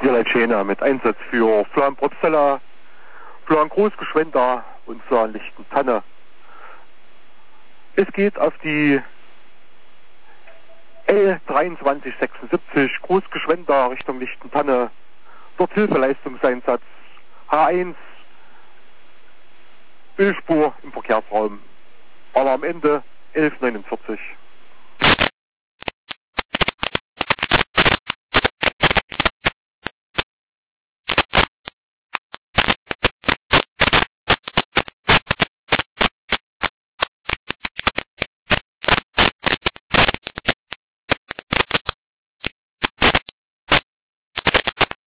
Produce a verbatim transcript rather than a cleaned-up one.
Hier Leitschäne mit Einsatz für Flan Propstella, Flan Großgeschwender und Flan Lichtentanne. Es geht auf die L dreiundzwanzig sechsundsiebzig Großgeschwender Richtung Lichtentanne. Dort Hilfeleistungseinsatz H eins, Ölspur im Verkehrsraum. Alarm Ende elf neunundvierzig.